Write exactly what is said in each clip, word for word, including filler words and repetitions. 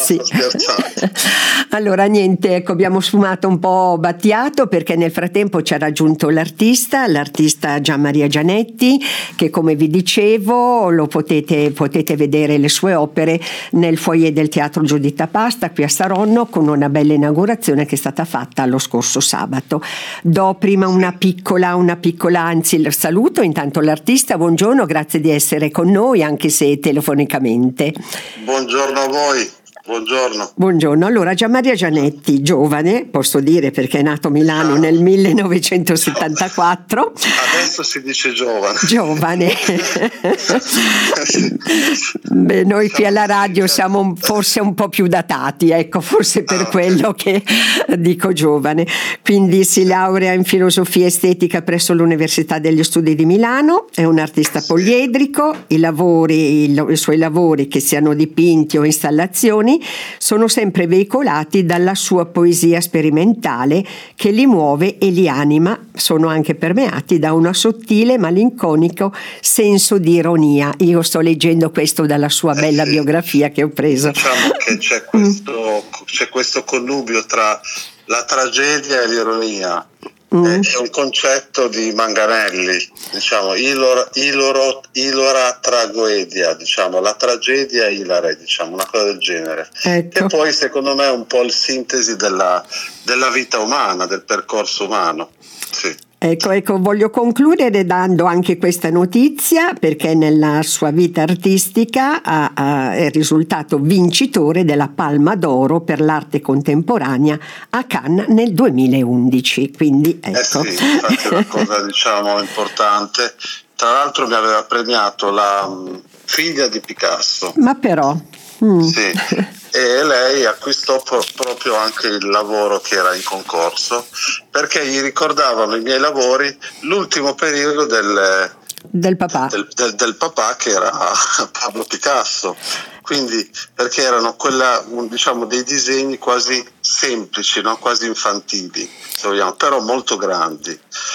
sì. scherzando. Allora niente, ecco, abbiamo sfumato un po' Battiato perché nel frattempo ci ha raggiunto l'artista, l'artista Gianmaria Gianetti, che come vi dicevo lo potete, potete vedere le sue opere nel foyer del Teatro Giuditta Pasta qui a Saronno, con una bella inaugurazione che è stata fatta lo scorso sabato. Do prima una piccola, una piccola, anzi il saluto intanto l'artista. Buongiorno, grazie di essere con noi anche se telefonicamente. Buongiorno a voi. Buongiorno. Buongiorno. Allora, Gianmaria Gianetti, giovane, posso dire perché è nato a Milano ah. nel millenovecentosettantaquattro. Adesso si dice giovane. Giovane. Beh, noi qui alla radio siamo forse un po' più datati, ecco, forse per ah, quello okay. che dico giovane. Quindi si laurea in filosofia estetica presso l'Università degli Studi di Milano, è un artista poliedrico, i lavori, i, i suoi lavori, che siano dipinti o installazioni, sono sempre veicolati dalla sua poesia sperimentale che li muove e li anima, sono anche permeati da un sottile malinconico senso di ironia. Io sto leggendo questo dalla sua eh bella sì. biografia che ho preso. Diciamo che c'è questo, mm. c'è questo connubio tra la tragedia e l'ironia. Mm. È un concetto di Manganelli, diciamo, ilor, iloro, ilora tragoedia, diciamo, la tragedia ilare, diciamo, una cosa del genere. Ecco. E poi secondo me è un po' il sintesi della, della vita umana, del percorso umano. Sì. Ecco, ecco, voglio concludere dando anche questa notizia perché nella sua vita artistica ha, ha, è risultato vincitore della Palma d'Oro per l'arte contemporanea a Cannes nel duemilaundici. Quindi ecco. Eh sì, infatti è una cosa diciamo importante. Tra l'altro mi aveva premiato la figlia di Picasso. Ma però. Mm. Sì. E lei acquistò pro- proprio anche il lavoro che era in concorso perché gli ricordavano i miei lavori l'ultimo periodo del, del papà del, del, del papà che era Pablo Picasso, quindi perché erano quella, diciamo, dei disegni quasi semplici, no? Quasi infantili se vogliamo, però molto grandi.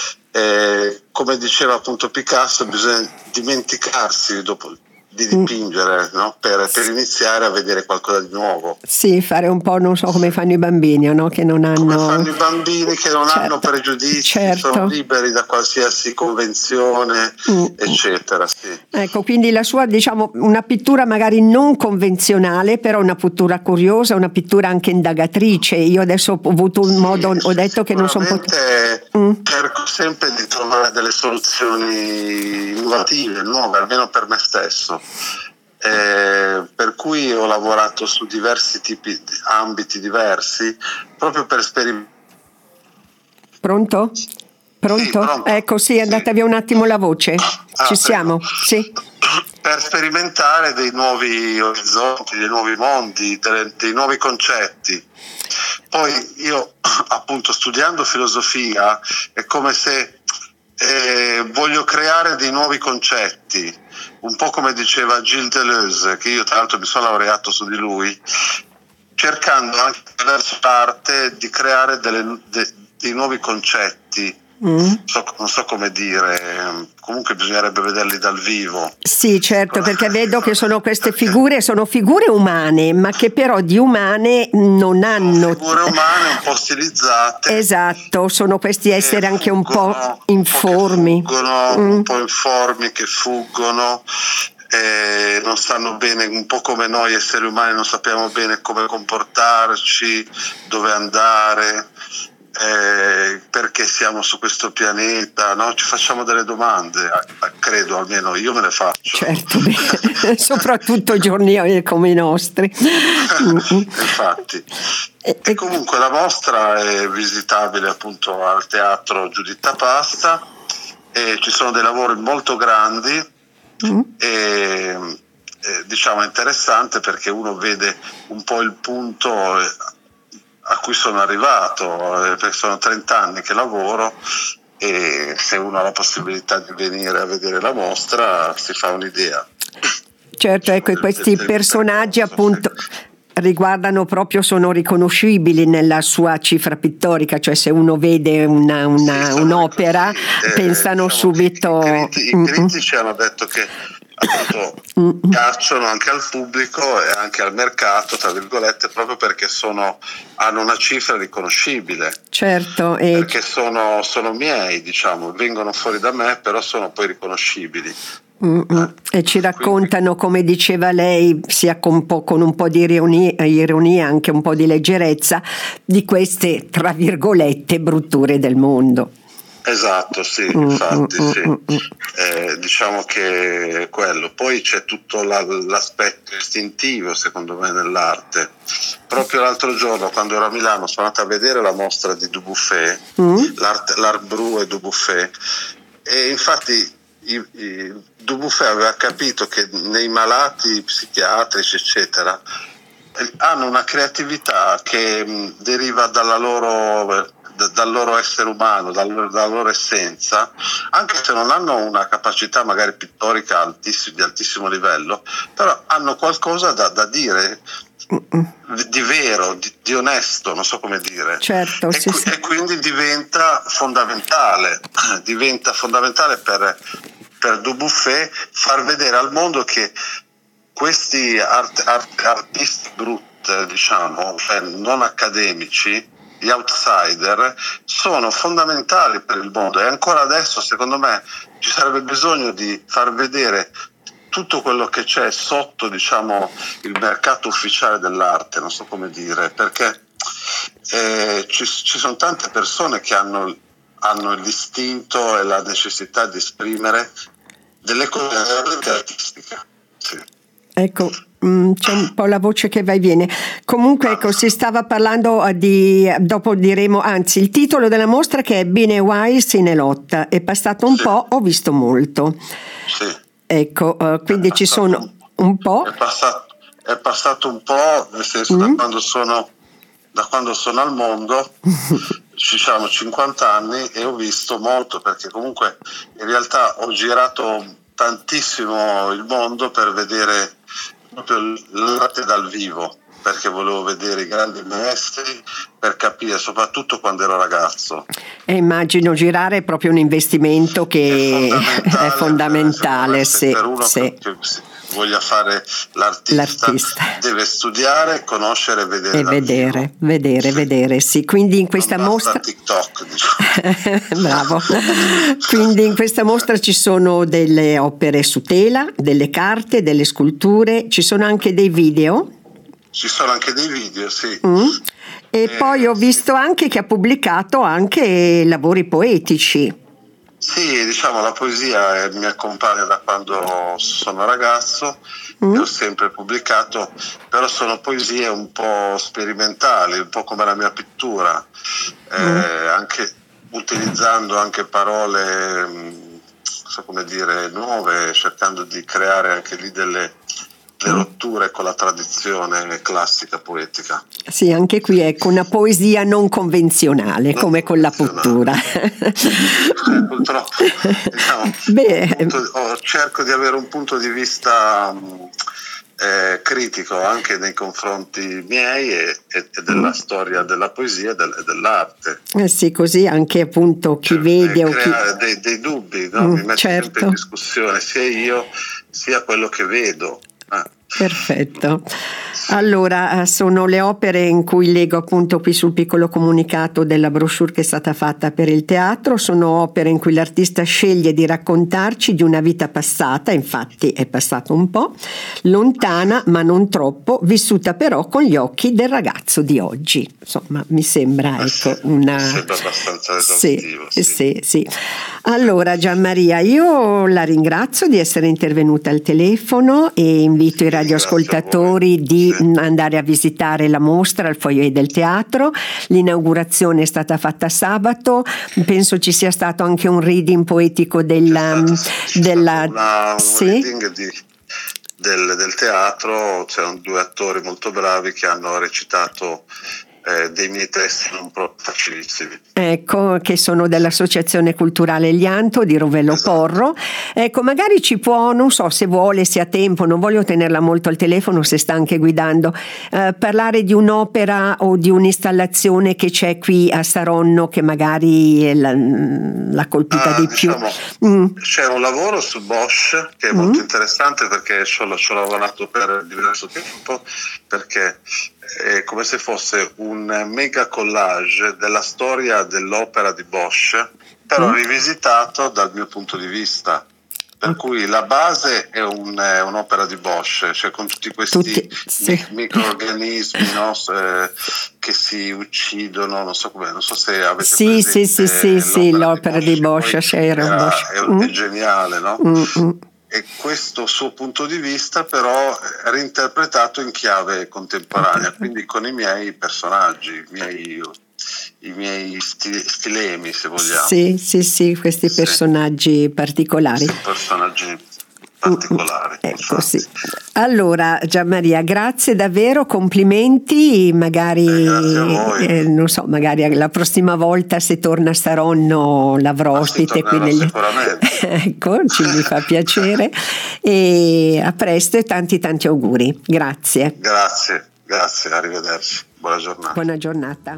E, come diceva appunto Picasso, bisogna dimenticarsi dopo di dipingere, no? per, per iniziare a vedere qualcosa di nuovo. Sì, fare un po', non so come fanno i bambini, no? Che non hanno... Come fanno i bambini che non certo. hanno pregiudizi, certo. sono liberi da qualsiasi convenzione, mm. eccetera. Sì. Ecco, quindi la sua, diciamo, una pittura magari non convenzionale, però una pittura curiosa, una pittura anche indagatrice. Io adesso ho avuto un sì, modo, ho detto che non sono potuto... Mm. Cerco sempre di trovare delle soluzioni innovative, nuove, almeno per me stesso. Eh, per cui ho lavorato su diversi tipi di ambiti diversi proprio per sperimentare. Pronto? Pronto? Sì, pronto? Ecco, sì, è andata sì. via un attimo la voce. Ah, ci siamo? Sì. Per sperimentare dei nuovi orizzonti, dei nuovi mondi, dei, dei nuovi concetti. Poi io, appunto, studiando filosofia, è come se eh, voglio creare dei nuovi concetti, un po' come diceva Gilles Deleuze, che io tra l'altro mi sono laureato su di lui, cercando anche attraverso l'arte di creare delle, de, dei nuovi concetti. Mm. So, non so come dire, comunque bisognerebbe vederli dal vivo. Sì, certo, perché vedo che sono queste figure, sono figure umane, ma che però di umane non hanno. Sono figure umane un po' stilizzate. Esatto, sono questi esseri anche un po' informi. Un po' che fuggono, mm. un po' informi, che fuggono. Eh, non sanno bene, un po' come noi esseri umani non sappiamo bene come comportarci, dove andare. Eh, perché siamo su questo pianeta, no? Ci facciamo delle domande, credo, almeno io me le faccio. Certo, beh, soprattutto giorni come i nostri. Infatti. E, e comunque la mostra è visitabile appunto al Teatro Giuditta Pasta e ci sono dei lavori molto grandi mm. e, e diciamo è interessante perché uno vede un po' il punto a cui sono arrivato, perché sono trenta anni che lavoro e se uno ha la possibilità di venire a vedere la mostra si fa un'idea. Certo, ecco, e questi personaggi appunto riguardano proprio, sono riconoscibili nella sua cifra pittorica, cioè se uno vede una, una, sì, un'opera così, eh, pensano diciamo, subito. I, critici, i critici hanno detto che appunto piacciono anche al pubblico e anche al mercato, tra virgolette, proprio perché sono, hanno una cifra riconoscibile. Certo, e... perché sono, sono miei, diciamo, vengono fuori da me, però sono poi riconoscibili. Eh, e ci raccontano, quindi, come diceva lei, sia con, po', con un po' di ironia, ironia, anche un po' di leggerezza, di queste, tra virgolette, brutture del mondo. Esatto, sì, infatti mm, sì. Mm, mm. Eh, diciamo che è quello. Poi c'è tutto la, l'aspetto istintivo, secondo me, nell'arte. Proprio l'altro giorno, quando ero a Milano, sono andata a vedere la mostra di Dubuffet, mm. l'Art, l'Art Brut e Dubuffet, e infatti i, i, Dubuffet aveva capito che nei malati psichiatrici, eccetera, hanno una creatività che mh, deriva dalla loro... dal loro essere umano, dal, dalla loro essenza, anche se non hanno una capacità magari pittorica altissimo, di altissimo livello, però hanno qualcosa da, da dire di, di vero, di, di onesto, non so come dire. Certo, e, sì, qui, sì. e quindi diventa fondamentale, diventa fondamentale per, per Dubuffet far vedere al mondo che questi art, art, artisti brutti, diciamo, cioè non accademici, gli outsider, sono fondamentali per il mondo, e ancora adesso secondo me ci sarebbe bisogno di far vedere tutto quello che c'è sotto, diciamo, il mercato ufficiale dell'arte, non so come dire, perché eh, ci, ci sono tante persone che hanno, hanno l'istinto e la necessità di esprimere delle cose artistiche. Sì. Ecco, c'è un po' la voce che va e viene. Comunque, ecco, si stava parlando di, dopo diremo, anzi, il titolo della mostra, che è Bine Wise in Elotta, è passato un sì. po', ho visto molto. Sì. Ecco, uh, quindi ci sono un, un po'. È passato, è passato un po', nel senso, mm. da quando sono da quando sono al mondo, ci sono cinquanta anni, e ho visto molto, perché comunque in realtà ho girato tantissimo il mondo per vedere proprio l'arte dal vivo, perché volevo vedere i grandi maestri, per capire, soprattutto quando ero ragazzo. E immagino girare è proprio un investimento che è fondamentale, è fondamentale per, sì, per uno sì. che, che voglia fare l'artista, l'artista deve studiare, conoscere, vedere e vedere, vivo. vedere, sì. vedere, sì. Quindi in questa non mostra TikTok, diciamo. Bravo. Quindi in questa mostra ci sono delle opere su tela, delle carte, delle sculture, ci sono anche dei video. Ci sono anche dei video, sì. Mm. E eh, poi ho visto anche che ha pubblicato anche lavori poetici. Sì, diciamo, la poesia mi accompagna da quando sono ragazzo, mm. e ho sempre pubblicato, però sono poesie un po' sperimentali, un po' come la mia pittura, eh, mm. anche utilizzando anche parole, non so come dire, nuove, cercando di creare anche lì delle le rotture con la tradizione classica poetica. Sì, anche qui ecco una poesia non convenzionale, non come convenzionale. Con la pittura. Eh, purtroppo, diciamo, Beh, punto, oh, cerco di avere un punto di vista eh, critico anche nei confronti miei e, e, e della mm. storia della poesia e, del, e dell'arte. Eh sì, così anche appunto chi cioè, vede o chi... dei, dei dubbi, no? mm, Mi metto certo. sempre in discussione, sia io sia quello che vedo. Ah. Perfetto. Allora, sono le opere in cui leggo appunto qui sul piccolo comunicato della brochure che è stata fatta per il teatro. Sono opere in cui l'artista sceglie di raccontarci di una vita passata, infatti è passato un po', lontana ma non troppo, vissuta però con gli occhi del ragazzo di oggi. Insomma, mi sembra eh ecco sì, una... mi sembra abbastanza esaustivo. Sì, sì. sì, sì. Allora, Gianmaria, io la ringrazio di essere intervenuta al telefono e invito i radioascoltatori di sì. andare a visitare la mostra al foyer del teatro. L'inaugurazione è stata fatta sabato, penso ci sia stato anche un reading poetico della, c'è stato, c'è della una, un sì. reading di, del, del teatro. C'erano due attori molto bravi che hanno recitato eh, dei miei testi non proprio facilissimi. Ecco, che sono dell'Associazione Culturale Elianto di Rovello Esatto. Porro. Ecco, magari ci può, non so se vuole, se ha tempo, non voglio tenerla molto al telefono se sta anche guidando, eh, parlare di un'opera o di un'installazione che c'è qui a Saronno che magari è la, l'ha colpita Ah, di diciamo, più. Mm. C'è un lavoro su Bosch che è Mm. molto interessante perché ci ho, ci ho lavorato per diverso tempo, perché è come se fosse un mega collage della storia dell'opera di Bosch, però Mm. rivisitato dal mio punto di vista. Per cui la base è, un, è un'opera di Bosch, cioè con tutti questi Tutti, sì. microorganismi, no, eh, che si uccidono, non so come, non so se avete Sì, presente sì, sì, sì, sì, l'opera di Bosch, poi c'era era- Bosch. è, Mm. è geniale, no? Mm, mm. E questo suo punto di vista però è reinterpretato in chiave contemporanea, quindi con i miei personaggi, i miei, i miei sti- stilemi, se vogliamo. Sì, sì, sì, questi Sì. personaggi particolari. Questi personaggi particolari. Ecco, infatti. sì. Allora, Gianmaria, grazie davvero, complimenti, magari, Eh, grazie a voi. eh, non so, magari la prossima volta se torna a Saronno l'avrò Ma sì, ospite qui tornerò negli... sicuramente. Ecco, ci mi fa piacere e a presto e tanti tanti auguri. Grazie. Grazie, grazie, arrivederci. Buona giornata. Buona giornata.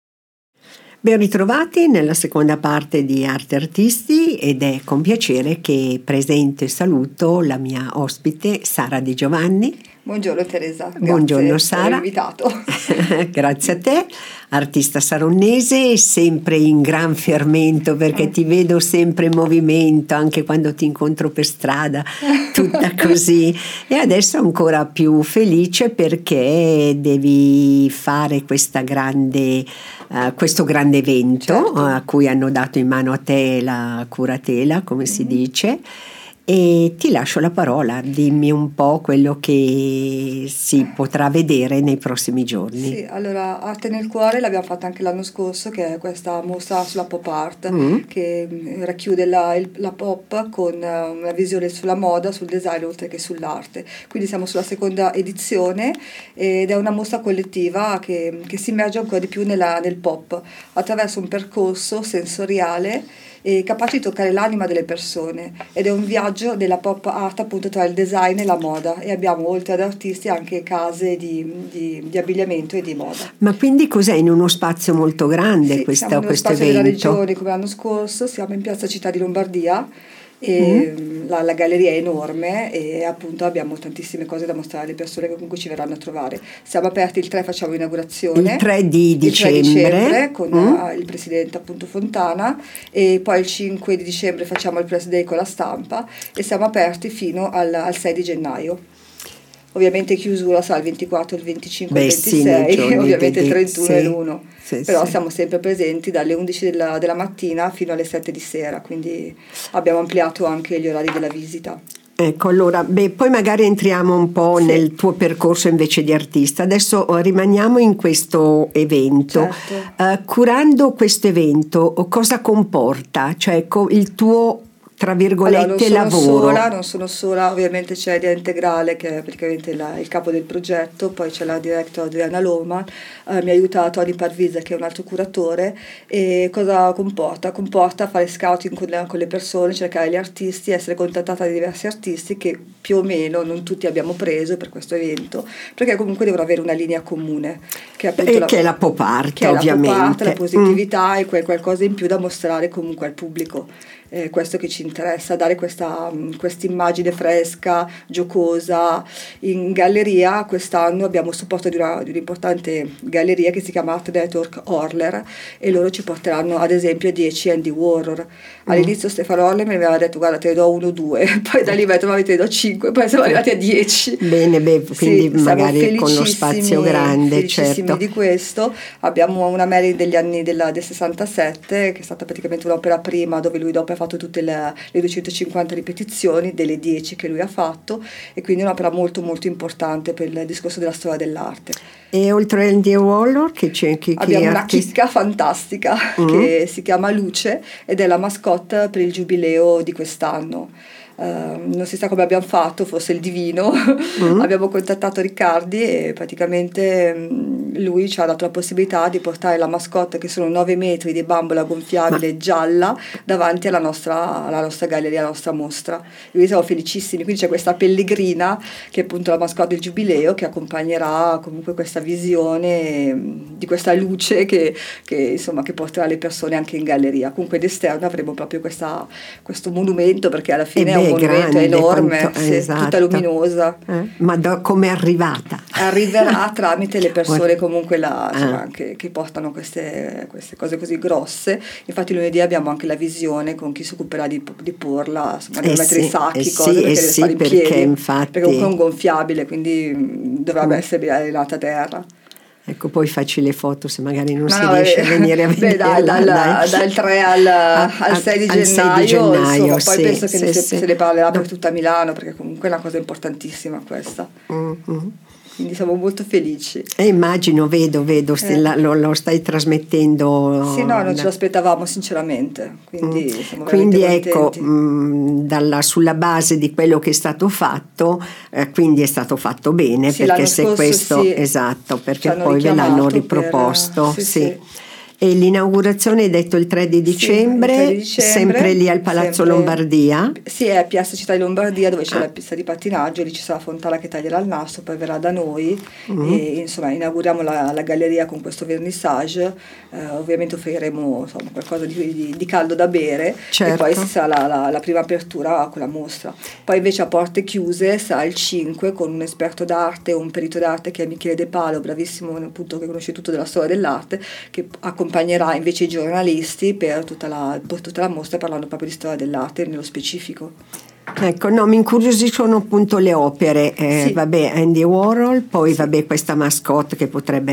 Ben ritrovati nella seconda parte di Arte Artisti ed è con piacere che presento e saluto la mia ospite Sara Di Giovanni. Buongiorno Teresa, grazie Buongiorno per Sara. aver invitato. Grazie a te, artista saronnese, sempre in gran fermento perché ti vedo sempre in movimento anche quando ti incontro per strada, tutta così, e adesso ancora più felice perché devi fare questa grande, uh, questo grande evento, certo, a cui hanno dato in mano a te la curatela, come si Mm-hmm. dice. E ti lascio la parola, dimmi un po' quello che si potrà vedere nei prossimi giorni. Sì, allora Arte nel cuore l'abbiamo fatta anche l'anno scorso, che è questa mostra sulla pop art, Mm. che mm, racchiude la, il- la pop con eh, una visione sulla moda, sul design oltre che sull'arte. Quindi siamo sulla seconda edizione ed è una mostra collettiva che, che si immerge ancora di più nella- nel pop attraverso un percorso sensoriale e capace di toccare l'anima delle persone, ed è un viaggio della pop art appunto tra il design e la moda, e abbiamo oltre ad artisti anche case di, di- di abbigliamento e di moda. Ma quindi cos'è, in uno spazio molto grande Sì, questo, siamo nello questo spazio della evento? regione come l'anno scorso, siamo in piazza Città di Lombardia e Mm. la, la galleria è enorme e appunto abbiamo tantissime cose da mostrare alle persone che comunque ci verranno a trovare. Siamo aperti il tre, facciamo l'inaugurazione. Il tre di Il tre dicembre, dicembre con Mm. eh, il presidente appunto Fontana, e poi il cinque di dicembre facciamo il press day con la stampa e siamo aperti fino al, al sei di gennaio. Ovviamente chiusura sarà il ventiquattro, il venticinque, Beh, il sì, nei ventisei, giorni ovviamente il di- trentuno sì, e l'uno. sì, Però sì. siamo sempre presenti dalle undici della, della mattina fino alle sette di sera, quindi abbiamo ampliato anche gli orari della visita. Ecco, allora, beh, poi magari entriamo un po' Sì. nel tuo percorso invece di artista. Adesso eh, rimaniamo in questo evento. Certo. Eh, curando questo evento, cosa comporta? Cioè co- il tuo, tra Allora, non virgolette, sono lavoro? sola, non sono sola, ovviamente c'è Idea Integrale che è praticamente la- il capo del progetto, poi c'è la director Adriana Loma, eh, mi ha aiutato Ani Parvisa che è un altro curatore. E cosa comporta? Comporta fare scouting con le, con le persone, cercare gli artisti, essere contattata da diversi artisti che più o meno non tutti abbiamo preso per questo evento, perché comunque devono avere una linea comune, che è appunto E la, che è la pop art, che è la pop ovviamente. art, la Mm. positività e quel qualcosa in più da mostrare comunque al pubblico. Eh, questo che ci interessa, dare questa questa immagine fresca, giocosa. In galleria quest'anno abbiamo il supporto di, una, di un'importante galleria che si chiama Art Network Orler, e loro ci porteranno ad esempio a dieci Andy Warhol. All'inizio Stefano Orler mi aveva detto guarda te ne do uno o due, poi da lì mi ha detto ma te ne do cinque, poi siamo arrivati a dieci. Bene, beh, quindi Sì, siamo magari con lo felicissimi- spazio grande, felicissimi certo. di questo. Abbiamo una Mary degli anni della, del sessantasette, che è stata praticamente un'opera prima, dove lui dopo ha fatto tutte le, le duecentocinquanta ripetizioni delle dieci che lui ha fatto, e quindi è un'opera molto molto importante per il discorso della storia dell'arte. E oltre a Andy Warhol che c'è chi, chi Abbiamo una artisti- chicca fantastica Mm. che si chiama Luce ed è la mascotte per il giubileo di quest'anno. Eh, non si sa come abbiamo fatto, forse il divino. Mm. Abbiamo contattato Riccardi e praticamente mh, lui ci ha dato la possibilità di portare la mascotte, che sono nove metri di bambola gonfiabile gialla, davanti alla nostra, alla nostra galleria, alla nostra mostra. E quindi siamo felicissimi. Quindi c'è questa pellegrina che è appunto la mascotte del Giubileo, che accompagnerà comunque questa visione di questa luce che, che insomma che porterà le persone anche in galleria. Comunque d'esterno avremo proprio questa, questo monumento, perché alla fine beh, è un monumento grande, enorme, quanto, sì, esatto. tutta luminosa. Eh? Ma do, come è arrivata? Arriverà tramite le persone comunque là, insomma, ah. che, che portano queste, queste cose così grosse. Infatti lunedì abbiamo anche la visione con chi si occuperà di, di porla, insomma, deve eh mettere sì, i sacchi, eh cose sì, perché eh deve sì, stare in perché piedi, infatti... perché comunque è un gonfiabile, quindi dovrebbe mm. essere allenata a terra. Ecco, poi facci le foto se magari non no, si no, riesce beh, a venire a vedere. Beh, dal, dal, dal tre al, al sei di al gennaio, sei di gennaio, insomma, poi sì, penso che sì, se, sì. se ne parlerà no. per tutta Milano, perché comunque è una cosa importantissima questa. Mm-hmm. Quindi siamo molto felici. E immagino, vedo, vedo, Eh. lo, lo stai trasmettendo. Sì, no, non ce l'aspettavamo sinceramente, quindi Mm. siamo Quindi veramente ecco, contenti. mh, dalla, sulla base di quello che è stato fatto, eh, quindi è stato fatto bene, Sì, perché l'anno se scorso questo, sì, esatto, ci perché hanno poi ve l'hanno richiamato riproposto, per- sì, sì. sì. E l'inaugurazione è detto il tre di dicembre, sì, il tre di dicembre, sempre lì al Palazzo sempre- Lombardia. Sì, è a Piazza Città di Lombardia, dove c'è Ah. la pista di pattinaggio, lì ci sarà Fontana che taglierà il nastro, poi verrà da noi Mm. e insomma inauguriamo la, la galleria con questo vernissage. Eh, ovviamente offriremo insomma, qualcosa di, di- di caldo da bere, Certo. e poi ci sarà la, la- la prima apertura con la mostra. Poi invece a porte chiuse sarà il cinque con un esperto d'arte, un perito d'arte che è Michele De Palo, bravissimo, appunto, che conosce tutto della storia dell'arte, che accompagnerà invece i giornalisti per tutta la, per tutta la mostra, parlando proprio di storia dell'arte nello specifico. Ecco, no, mi incuriosiscono appunto le opere, eh, Sì. vabbè, Andy Warhol, poi Sì. vabbè questa mascotte che potrebbe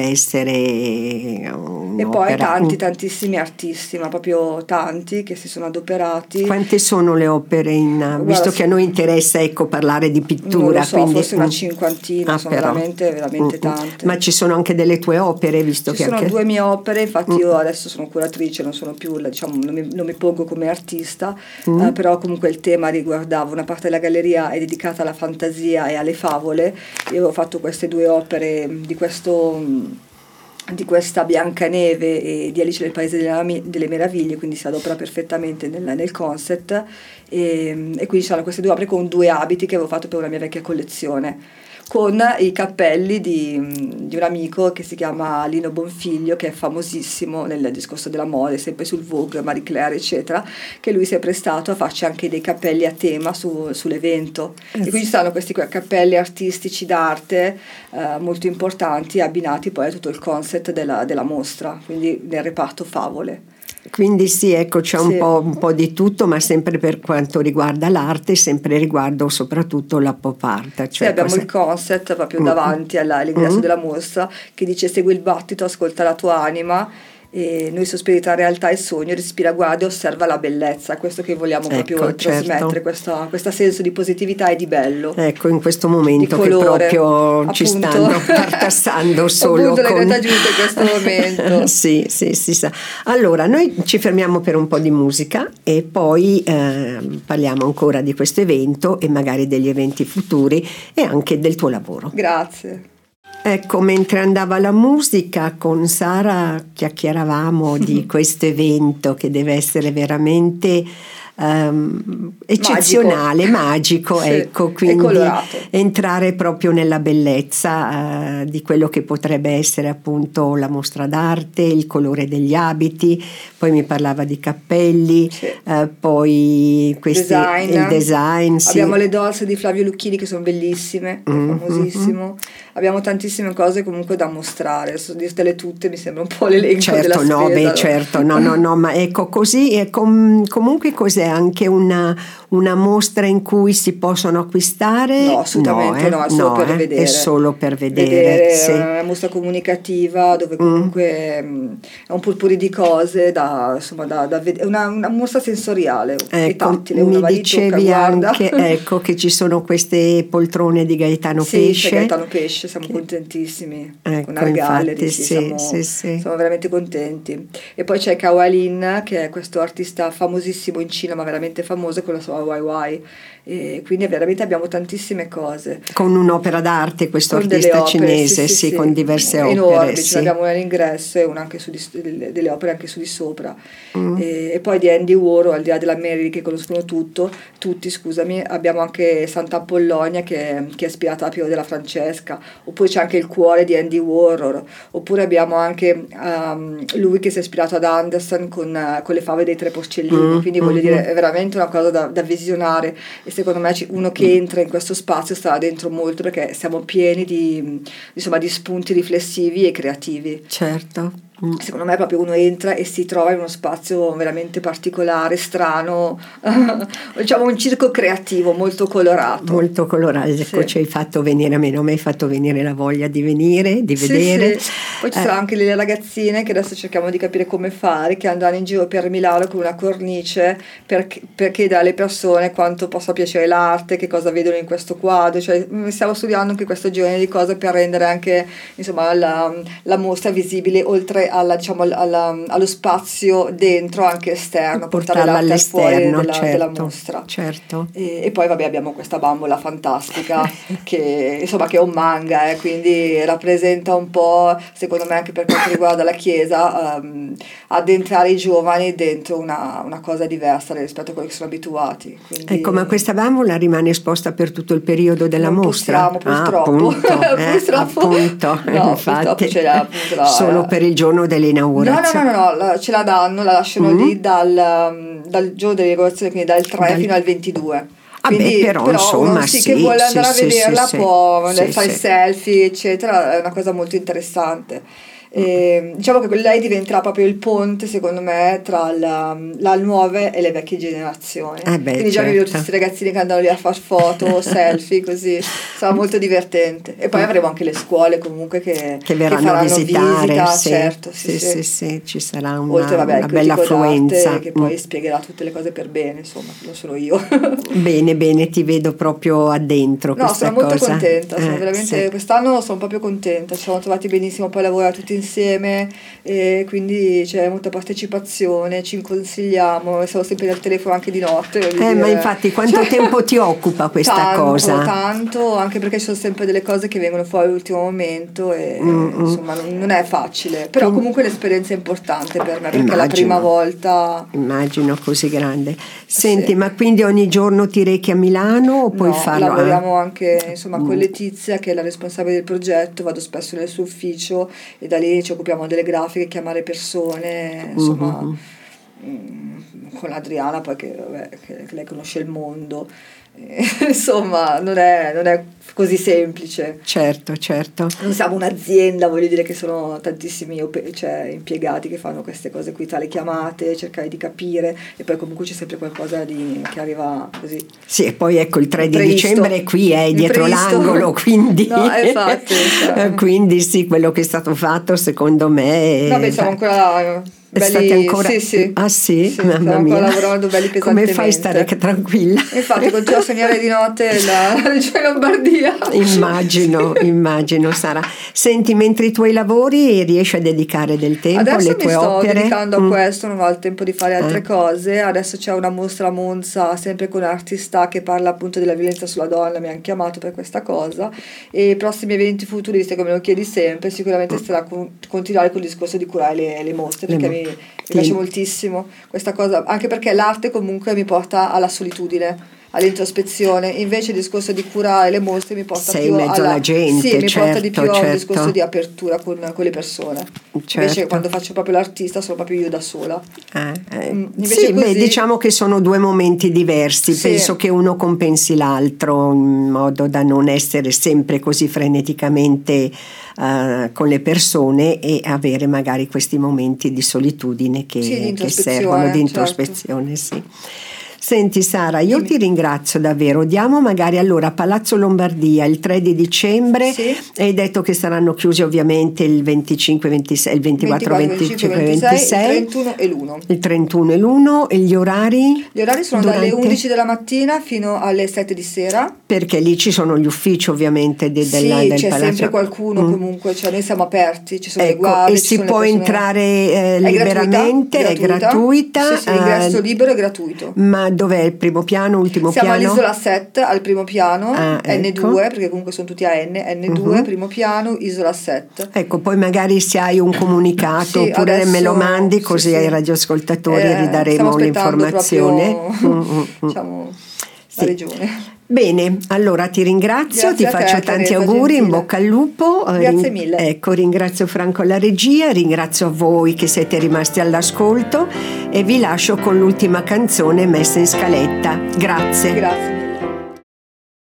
essere un'opera. E poi tanti, un- tantissimi artisti, ma proprio tanti che si sono adoperati. Quante sono le opere in, Guarda, visto sì. che a noi interessa ecco parlare di pittura, Non lo so, quindi forse una mm. cinquantina, Ah, sono però. veramente, veramente Mm, mm. tante. Ma ci sono anche delle tue opere, visto Ci che sono anche due mie opere, infatti Mm. io adesso sono curatrice, non sono più, diciamo, non mi, non mi pongo come artista, Mm. eh, però comunque il tema riguardava una parte della galleria è dedicata alla fantasia e alle favole. Io avevo fatto queste due opere di questo di questa Biancaneve e di Alice nel Paese delle, delle Meraviglie, quindi si adopera perfettamente nel, nel concept, e, e quindi ci sono queste due opere con due abiti che avevo fatto per una mia vecchia collezione, con i cappelli di, di un amico che si chiama Lino Bonfiglio, che è famosissimo nel discorso della moda, sempre sul Vogue, Marie Claire eccetera, che lui si è prestato a farci anche dei cappelli a tema su, sull'evento, Eh e sì. quindi stanno questi cappelli artistici d'arte eh, molto importanti, abbinati poi a tutto il concept della, della mostra, quindi nel reparto favole. Quindi sì, ecco, c'è un, Sì. po', un po' di tutto, ma sempre per quanto riguarda l'arte, sempre riguardo soprattutto la pop art. Cioè Sì, abbiamo cosa- il concept proprio Mm. davanti alla- all'ingresso Mm. della mostra, che dice: segui il battito, ascolta la tua anima, e noi sospiri tra realtà e sogno, respira, guarda e osserva la bellezza. Questo che vogliamo proprio Ecco, certo. trasmettere, questo, questo senso di positività e di bello. Ecco, in questo momento Di che colore, proprio ci appunto. stanno tartassando solo Appunto, l'hai con... detta giusta in questo momento. sì, sì, sì, sa. Allora, noi ci fermiamo per un po' di musica e poi eh, parliamo ancora di questo evento e magari degli eventi futuri e anche del tuo lavoro. Grazie. Ecco, mentre andava la musica con Sara chiacchieravamo di questo evento che deve essere veramente ehm, eccezionale, magico, Sì, ecco, e quindi colorato. entrare proprio nella bellezza eh, di quello che potrebbe essere appunto la mostra d'arte, il colore degli abiti, poi mi parlava di cappelli, Sì. eh, poi questi, Design. il design, sì. Abbiamo le dolls di Flavio Lucchini che sono bellissime, è Mm, famosissimo. Abbiamo tantissime cose comunque da mostrare, adesso dirtele tutte mi sembra un po' l'elenco Certo, della spesa. no, beh, no? certo, no, no, no, ma ecco così, e com- comunque cos'è anche una, una mostra in cui si possono acquistare? No, assolutamente no, eh, è solo per eh, vedere. È solo per vedere, Vedere, sì. è una mostra comunicativa dove comunque mh, è un potpourri di cose da, insomma, da, da vedere, una, una mostra sensoriale e Ecco, tattile, una mi va lì, tocca, dicevi guarda. anche ecco, che ci sono queste poltrone di Gaetano Sì, Pesce. c'è Gaetano Pesce, siamo contentissimi. Ecco, Con Art Gallery, infatti, sì, sì, siamo, sì, sì. siamo veramente contenti. E poi c'è Kawa Lin, che è questo artista famosissimo in Cina cinema veramente famoso con la sua Wai Wai, e quindi veramente abbiamo tantissime cose. Con un'opera d'arte, questo Con artista opere, cinese, sì, sì, sì, con diverse enormi, opere. ce Sì. l'abbiamo all'ingresso e una anche su di, delle, delle opere anche su di sopra. Mm. E, e poi di Andy Warhol, al di là della Mary che conoscono tutto, tutti, scusami, abbiamo anche Santa Apollonia che, che è ispirata a Pio della Francesca, oppure c'è anche il cuore di Andy Warhol, oppure abbiamo anche um, lui che si è ispirato ad Anderson con, uh, con le fave dei tre porcellini, Mm, quindi mm, voglio mm. dire è veramente una cosa da, da visionare, e secondo me ci- uno che entra in questo spazio starà dentro molto, perché siamo pieni di, insomma, di spunti riflessivi e creativi. Certo. Mm. Secondo me proprio uno entra e si trova in uno spazio veramente particolare, strano, diciamo un circo creativo molto colorato. Molto colorato, ecco, Sì. ci hai fatto venire, a me non mi hai fatto venire la voglia di venire, di Sì, vedere. sì. Poi ci Eh, saranno anche le ragazzine che adesso cerchiamo di capire come fare, che andranno in giro per Milano con una cornice per, per chiedere alle persone quanto possa piacere l'arte, che cosa vedono in questo quadro, cioè mm, stiamo studiando anche questo genere di cose per rendere anche, insomma, la, la mostra visibile oltre alla, diciamo, alla- allo spazio dentro, anche esterno, portare portarla l'arte al fuori all'esterno, della, certo, della mostra. certo. E, e poi vabbè abbiamo questa bambola fantastica che insomma che è un manga, eh, quindi rappresenta un po', secondo me anche per quanto riguarda la chiesa, um, addentrare i giovani dentro una, una cosa diversa rispetto a quello che sono abituati. Quindi, Ecco, ma questa bambola rimane esposta per tutto il periodo della non mostra? possiamo, Ah, purtroppo. appunto, eh, Purtroppo. appunto, No, infatti, purtroppo ce l'ha, appunto, la- solo per il giorno No, no, dell'inaugurazione. no, no, no, la- ce la danno, la lasciano Mm. lì dal, um, dal giorno dell'inaugurazione, quindi dal tre Dal- fino al ventidue. Ah, beh, Quindi, però, insomma, uno sì, sì, che vuole sì, andare sì, a vederla sì, può sì, fare il sì. selfie, eccetera, è una cosa molto interessante. E, diciamo che lei diventerà proprio il ponte, secondo me, tra la, la nuove e le vecchie generazioni. Eh beh, Quindi già mi vedo tutti certo. questi ragazzini che andano lì a far foto, selfie, così sarà molto divertente. E poi avremo anche le scuole comunque che, Che verranno a faranno visitare, visita, sì, certo, sì, sì, sì. sì, sì, ci sarà una, Oltre vabbè, una al bella critico affluenza. d'arte che poi Mm. spiegherà tutte le cose per bene, insomma, non sono io. Bene, bene, ti vedo proprio addentro No, questa sono molto cosa. contenta, sono Eh, veramente, sì. quest'anno sono proprio contenta, ci siamo trovati benissimo, poi lavoriamo tutti insieme e quindi c'è molta partecipazione, ci consigliamo, siamo sempre al telefono anche di notte. voglio Eh, ma dire. infatti quanto Cioè, tempo ti occupa questa tanto, cosa? Tanto, anche perché ci sono sempre delle cose che vengono fuori all'ultimo momento e Mm-mm. insomma non, non è facile, però Quindi- comunque l'esperienza è importante per me perché è la Immagino. prima volta. Immagino così grande. Senti, Sì. ma quindi ogni giorno ti rechi a Milano o puoi No, farlo? lavoriamo eh? anche insomma con Mm. Letizia che è la responsabile del progetto, vado spesso nel suo ufficio e da lì ci occupiamo delle grafiche, chiamare persone, insomma, Mhm. mm, con Adriana poi che, vabbè, che, che lei conosce il mondo. Eh, insomma non è, non è così semplice. Certo, certo. Non siamo un'azienda, voglio dire che sono tantissimi op- cioè, impiegati che fanno queste cose qui, tra le chiamate, cercare di capire e poi comunque c'è sempre qualcosa di, che arriva così. Sì, e poi ecco il tre di Imprevisto. dicembre è qui, è dietro Imprevisto. l'angolo, quindi, No, infatti, cioè. quindi sì, quello che è stato fatto secondo me è, Vabbè, siamo ancora è belli, state ancora sì, sì. ah sì, Sì, mamma stiamo mia, ancora lavorando belli come pesantemente. fai a stare tranquilla? Infatti continuo a sognare di notte la la regione Lombardia. Immagino, immagino Sara. Senti, mentre i tuoi lavori riesci a dedicare del tempo Adesso alle mi tue sto opere? dedicando a Mm. questo, non ho il tempo di fare altre Eh. cose. Adesso c'è una mostra a Monza, sempre con Artista, che parla appunto della violenza sulla donna, mi hanno chiamato per questa cosa. E i prossimi eventi futuri, visto che me lo chiedi sempre, sicuramente sarà con- continuare con il discorso di curare le, le mostre, Le perché mo- mi, mi Ti- piace moltissimo questa cosa, anche perché l'arte comunque mi porta alla solitudine, all'introspezione, invece il discorso di curare le mostre mi porta Sei più in mezzo alla, alla gente, sì, mi porta di certo, più a un certo. discorso di apertura con, con le persone. Invece Certo. quando faccio proprio l'artista sono proprio io da sola. Eh, eh. Mm, invece Sì, beh, così- diciamo che sono due momenti diversi. Sì. Penso che uno compensi l'altro in modo da non essere sempre così freneticamente eh, con le persone e avere magari questi momenti di solitudine che, Sì, di che introspezione, servono di certo. introspezione. Sì. Senti Sara, io Dimmi. ti ringrazio davvero. Diamo magari allora Palazzo Lombardia il tre di dicembre, Sì. hai detto che saranno chiusi ovviamente il venticinque ventisei, il ventiquattro venticinque ventisei, il trentuno e l'uno. il trentuno e l'uno, e gli orari? Gli orari sono Durante- dalle undici della mattina fino alle sette di sera. Perché lì ci sono gli uffici ovviamente de- della, Sì, del c'è palazzo. sempre qualcuno Mm. comunque, cioè noi siamo aperti, ci sono le Ecco, guardie, e ci si sono le può persone- entrare eh, È liberamente, gratuita, è gratuita. Sì, sì, l'ingresso eh, libero è gratuito. Ma dov'è il primo piano, ultimo Siamo piano? all'isola sette al primo piano, Ah, N ecco. due, perché comunque sono tutti a N, N due, Mhm. primo piano, isola sette. Ecco, poi magari se hai un comunicato Sì, oppure adesso- me lo mandi, sì, così sì. ai radioascoltatori Eh, stiamo ridaremo aspettando l'informazione. proprio, Mm, mm, mm. diciamo, Sì. la regione. Bene, allora ti ringrazio, Grazie ti a te, faccio tanti Teresa, auguri, in gentile. bocca al lupo. Eh, Grazie ring- mille. Ecco, ringrazio Franco alla regia, ringrazio a voi che siete rimasti all'ascolto e vi lascio con l'ultima canzone messa in scaletta. Grazie. Grazie.